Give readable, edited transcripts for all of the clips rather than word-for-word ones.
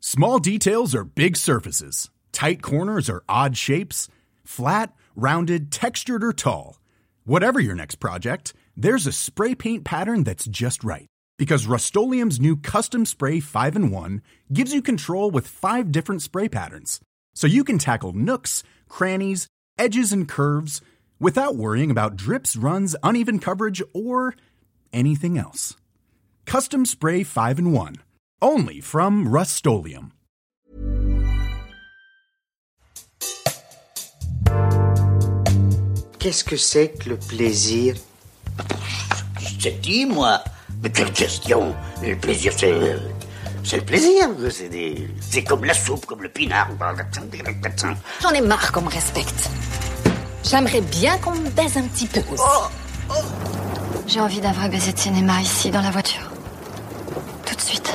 Small details are big surfaces. Tight corners are odd shapes. Flat, rounded, textured, or tall. Whatever your next project, there's a spray paint pattern that's just right. Because Rust-Oleum's new Custom Spray 5-in-1 gives you control with 5 different spray patterns. So you can tackle nooks, crannies, edges, and curves without worrying about drips, runs, uneven coverage, or anything else. Custom Spray 5-in-1. Only from Rust-Oleum. Qu'est-ce que c'est que le plaisir? Je te dis, moi. Mais quelle question? Le plaisir, c'est le plaisir. C'est comme la soupe, comme le pinard. J'en ai marre qu'on me respecte. J'aimerais bien qu'on me baise un petit peu aussi. J'ai envie d'un vrai baiser de cinéma ici, dans la voiture. Tout de suite.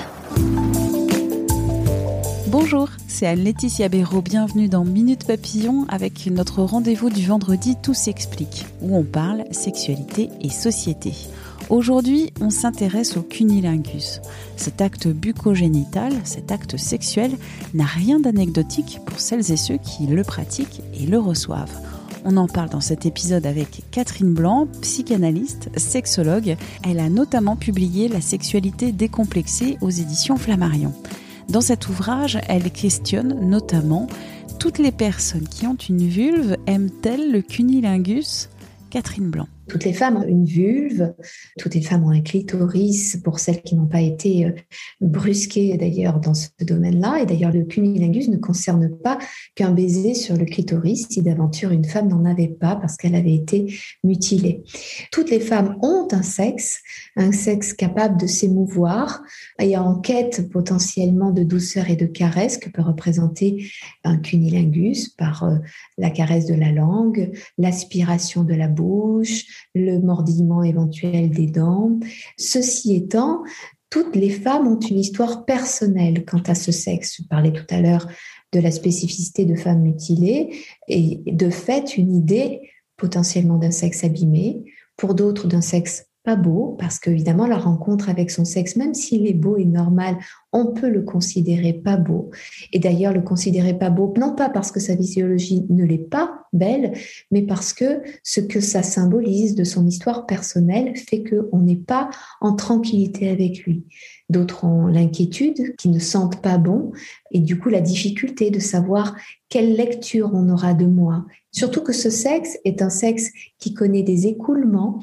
Bonjour, c'est Anne-Laetitia Béraud. Bienvenue dans Minute Papillon avec notre rendez-vous du vendredi Tout s'explique, où on parle sexualité et société. Aujourd'hui, on s'intéresse au cunnilingus. Cet acte bucco-génital, cet acte sexuel, n'a rien d'anecdotique pour celles et ceux qui le pratiquent et le reçoivent. On en parle dans cet épisode avec Catherine Blanc, psychanalyste, sexologue. Elle a notamment publié La sexualité décomplexée aux éditions Flammarion. Dans cet ouvrage, elle questionne notamment toutes les personnes qui ont une vulve aiment-elles le cunnilingus ? Catherine Blanc. Toutes les femmes ont une vulve, toutes les femmes ont un clitoris, pour celles qui n'ont pas été brusquées d'ailleurs dans ce domaine-là. Et d'ailleurs, le cunnilingus ne concerne pas qu'un baiser sur le clitoris, si d'aventure une femme n'en avait pas parce qu'elle avait été mutilée. Toutes les femmes ont un sexe capable de s'émouvoir et en quête potentiellement de douceur et de caresse que peut représenter un cunnilingus par la caresse de la langue, l'aspiration de la bouche, le mordillement éventuel des dents. Ceci étant, toutes les femmes ont une histoire personnelle quant à ce sexe. Je parlais tout à l'heure de la spécificité de femmes mutilées et de fait une idée potentiellement d'un sexe abîmé, pour d'autres d'un sexe pas beau, parce qu'évidemment la rencontre avec son sexe, même s'il est beau et normal, on peut le considérer pas beau. Et d'ailleurs le considérer pas beau, non pas parce que sa physiologie ne l'est pas belle, mais parce que ce que ça symbolise de son histoire personnelle fait qu'on n'est pas en tranquillité avec lui. D'autres ont l'inquiétude, qui ne sentent pas bon, et du coup la difficulté de savoir quelle lecture on aura de moi. Surtout que ce sexe est un sexe qui connaît des écoulements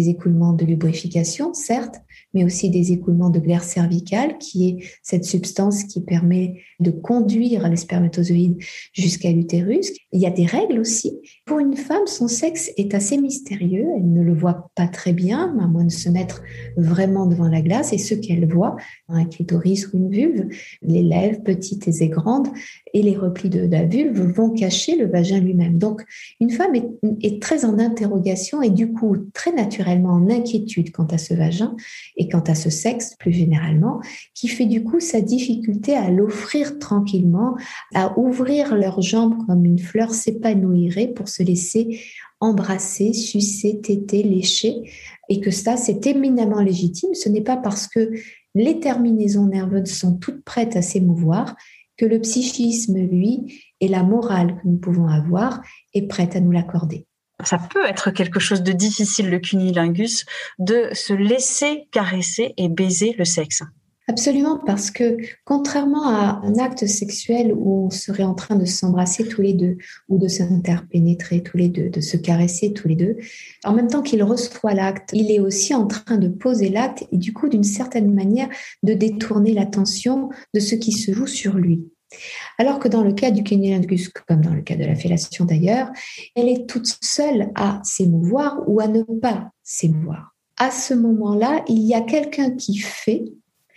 de lubrification, certes, mais aussi des écoulements de glaire cervicale, qui est cette substance qui permet de conduire les spermatozoïdes jusqu'à l'utérus. Il y a des règles aussi. Pour une femme, son sexe est assez mystérieux. Elle ne le voit pas très bien, à moins de se mettre vraiment devant la glace. Et ce qu'elle voit, un clitoris ou une vulve, les lèvres petites et grandes et les replis de la vulve vont cacher le vagin lui-même. Donc, une femme est très en interrogation et du coup très naturellement en inquiétude quant à ce vagin et quant à ce sexe plus généralement, qui fait du coup sa difficulté à l'offrir tranquillement, à ouvrir leurs jambes comme une fleur s'épanouirait pour se laisser embrasser, sucer, téter, lécher, et que ça c'est éminemment légitime. Ce n'est pas parce que les terminaisons nerveuses sont toutes prêtes à s'émouvoir que le psychisme, lui, et la morale que nous pouvons avoir est prête à nous l'accorder. Ça peut être quelque chose de difficile, le cunnilingus, de se laisser caresser et baiser le sexe. Absolument, parce que contrairement à un acte sexuel où on serait en train de s'embrasser tous les deux ou de s'interpénétrer tous les deux, de se caresser tous les deux, en même temps qu'il reçoit l'acte, il est aussi en train de poser l'acte et du coup, d'une certaine manière, de détourner l'attention de ce qui se joue sur lui. Alors que dans le cas du cunnilingus, comme dans le cas de la fellation d'ailleurs, elle est toute seule à s'émouvoir ou à ne pas s'émouvoir. À ce moment-là, il y a quelqu'un qui fait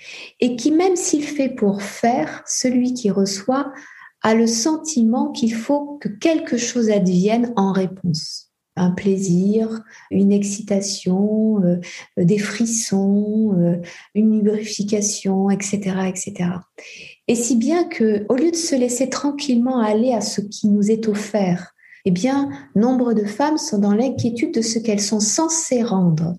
et qui, même s'il fait pour faire, celui qui reçoit a le sentiment qu'il faut que quelque chose advienne en réponse. Un plaisir, une excitation, des frissons, une lubrification, etc., etc. Et si bien que, au lieu de se laisser tranquillement aller à ce qui nous est offert, eh bien, nombre de femmes sont dans l'inquiétude de ce qu'elles sont censées rendre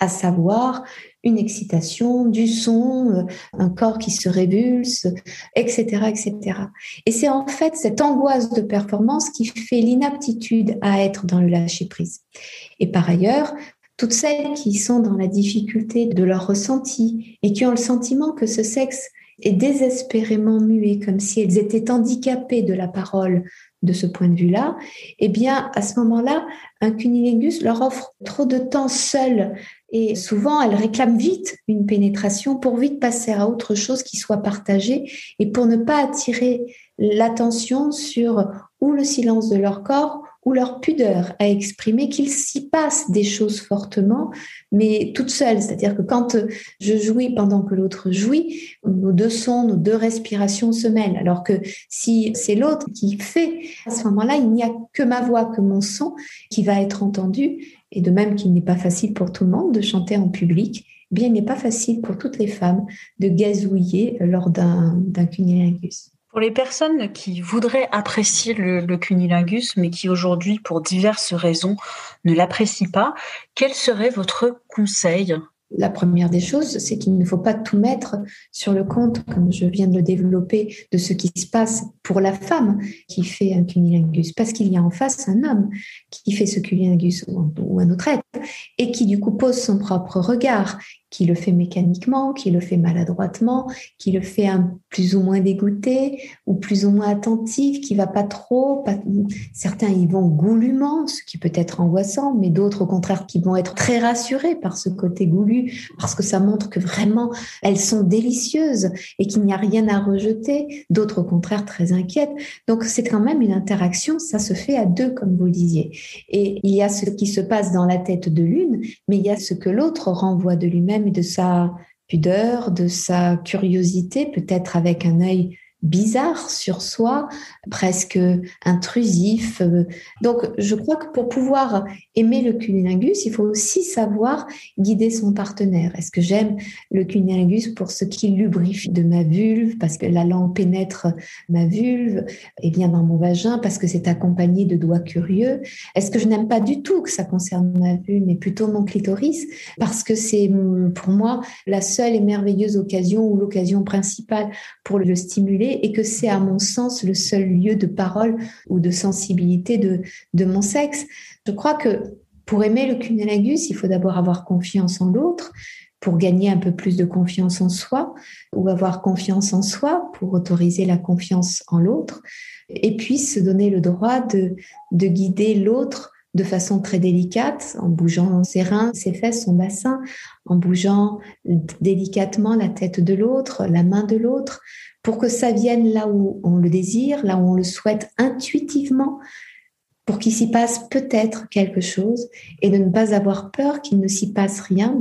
à savoir une excitation, du son, un corps qui se révulse, etc., etc. Et c'est en fait cette angoisse de performance qui fait l'inaptitude à être dans le lâcher-prise. Et par ailleurs, toutes celles qui sont dans la difficulté de leur ressenti et qui ont le sentiment que ce sexe est désespérément muet, comme si elles étaient handicapées de la parole de ce point de vue-là, eh bien, à ce moment-là, un cunnilingus leur offre trop de temps seul et souvent, elles réclament vite une pénétration pour vite passer à autre chose qui soit partagée et pour ne pas attirer l'attention sur ou le silence de leur corps ou leur pudeur à exprimer qu'il s'y passe des choses fortement, mais toute seule. C'est-à-dire que quand je jouis pendant que l'autre jouit, nos deux sons, nos deux respirations se mêlent. Alors que si c'est l'autre qui fait, à ce moment-là, il n'y a que ma voix, que mon son qui va être entendu. Et de même qu'il n'est pas facile pour tout le monde de chanter en public, eh bien, il n'est pas facile pour toutes les femmes de gazouiller lors d'un cunnilingus. Pour les personnes qui voudraient apprécier le cunnilingus, mais qui aujourd'hui, pour diverses raisons, ne l'apprécient pas, quel serait votre conseil ? La première des choses, c'est qu'il ne faut pas tout mettre sur le compte, comme je viens de le développer, de ce qui se passe pour la femme qui fait un cunnilingus, parce qu'il y a en face un homme qui fait ce cunnilingus ou un autre être, et qui du coup pose son propre regard, qui le fait mécaniquement, qui le fait maladroitement, qui le fait plus ou moins dégoûté ou plus ou moins attentif, qui va pas trop. Certains y vont goulûment, ce qui peut être angoissant, mais d'autres au contraire qui vont être très rassurés par ce côté goulu, parce que ça montre que vraiment elles sont délicieuses et qu'il n'y a rien à rejeter. D'autres au contraire très inquiètes. Donc c'est quand même une interaction, ça se fait à deux comme vous le disiez. Et il y a ce qui se passe dans la tête de l'une, mais il y a ce que l'autre renvoie de lui-même et de sa pudeur, de sa curiosité, peut-être avec un œil bizarre sur soi, presque intrusif. Donc, je crois que pour pouvoir aimer le cunnilingus, il faut aussi savoir guider son partenaire. Est-ce que j'aime le cunnilingus pour ce qui lubrifie de ma vulve, parce que la langue pénètre ma vulve et vient dans mon vagin, parce que c'est accompagné de doigts curieux? Est-ce que je n'aime pas du tout que ça concerne ma vulve, mais plutôt mon clitoris, parce que c'est pour moi la seule et merveilleuse occasion ou l'occasion principale pour le stimuler, et que c'est à mon sens le seul lieu de parole ou de sensibilité de mon sexe. Je crois que pour aimer le cunnilingus, il faut d'abord avoir confiance en l'autre pour gagner un peu plus de confiance en soi, ou avoir confiance en soi pour autoriser la confiance en l'autre, et puis se donner le droit de guider l'autre de façon très délicate, en bougeant ses reins, ses fesses, son bassin, en bougeant délicatement la tête de l'autre, la main de l'autre, pour que ça vienne là où on le désire, là où on le souhaite intuitivement, pour qu'il s'y passe peut-être quelque chose, et de ne pas avoir peur qu'il ne s'y passe rien,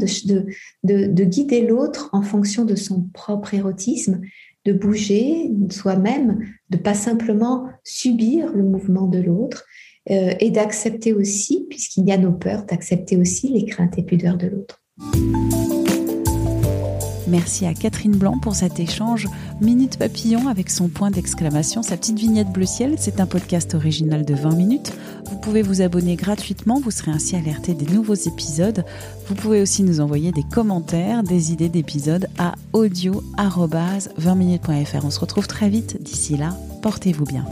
de guider l'autre en fonction de son propre érotisme, de bouger soi-même, de pas simplement subir le mouvement de l'autre, et d'accepter aussi, puisqu'il y a nos peurs, d'accepter aussi les craintes et pudeurs de l'autre. Merci à Catherine Blanc pour cet échange. Minute Papillon avec son point d'exclamation, sa petite vignette bleu ciel. C'est un podcast original de 20 minutes. Vous pouvez vous abonner gratuitement, vous serez ainsi alerté des nouveaux épisodes. Vous pouvez aussi nous envoyer des commentaires, des idées d'épisodes à audio@20minutes.fr. On se retrouve très vite. D'ici là, portez-vous bien.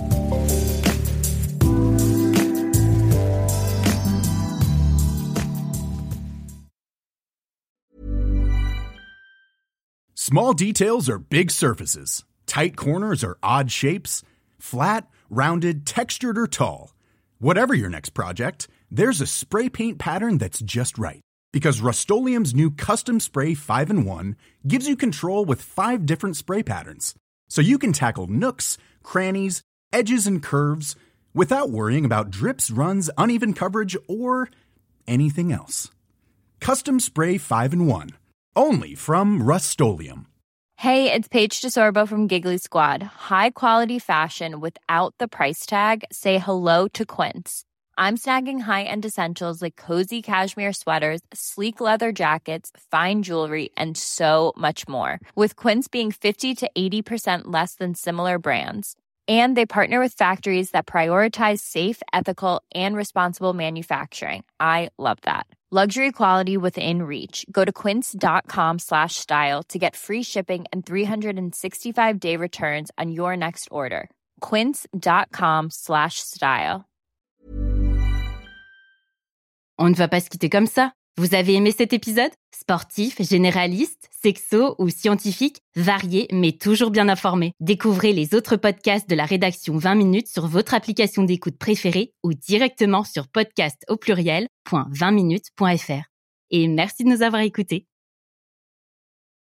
Small details are big surfaces. Tight corners are odd shapes. Flat, rounded, textured, or tall. Whatever your next project, there's a spray paint pattern that's just right. Because Rust-Oleum's new Custom Spray 5-in-1 gives you control with 5 different spray patterns. So you can tackle nooks, crannies, edges, and curves without worrying about drips, runs, uneven coverage, or anything else. Custom Spray 5-in-1. Only from Rust-Oleum. Hey, it's Paige DeSorbo from Giggly Squad. High quality fashion without the price tag. Say hello to Quince. I'm snagging high-end essentials like cozy cashmere sweaters, sleek leather jackets, fine jewelry, and so much more. With Quince being 50 to 80% less than similar brands. And they partner with factories that prioritize safe, ethical, and responsible manufacturing. I love that. Luxury quality within reach. Go to quince.com/style to get free shipping and 365-day returns on your next order. Quince.com/style. On ne va pas se quitter comme ça. Vous avez aimé cet épisode ? Sportif, généraliste, sexo ou scientifique, varié mais toujours bien informé. Découvrez les autres podcasts de la rédaction 20 minutes sur votre application d'écoute préférée ou directement sur podcast@20minutes.fr. Et merci de nous avoir écoutés.